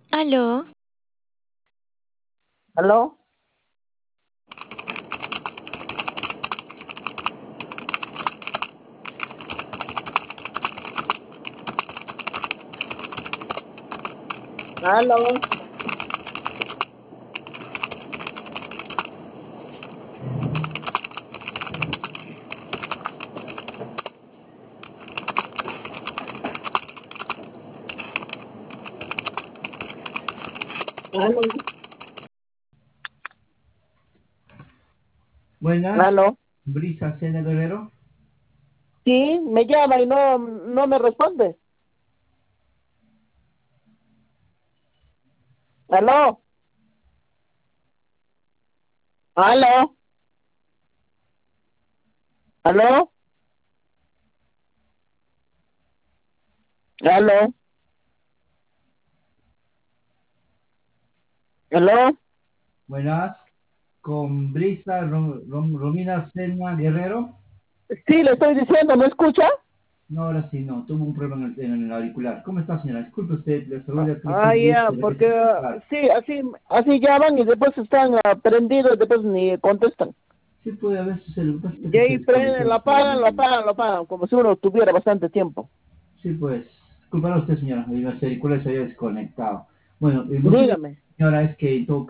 Aló, ¿Aló? ¿Aló? ¿Aló? Buenas, ¿Aló? Brisa Cena Guerrero. Sí, me llama y no me responde. ¿Aló? ¿Aló? ¿Aló? ¿Aló? ¿Aló? Buenas, con Brisa Romina Cena Guerrero. Sí, le estoy diciendo, ¿no escucha? No, ahora sí, no, tuvo un problema en el auricular. ¿Cómo está, señora? Disculpe usted, le saluda Luis Ya, de porque Repente Popular. sí, así llaman y después están prendidos, después ni contestan. Sí, puede haber sucedido, lo que pasa es Y que se ahí prenden, desconectó. lo apagan, como si uno tuviera bastante tiempo. Sí, pues, disculpa usted, señora, los auriculares se había desconectado. Bueno, el motivo, Dígame. señora, es que en todo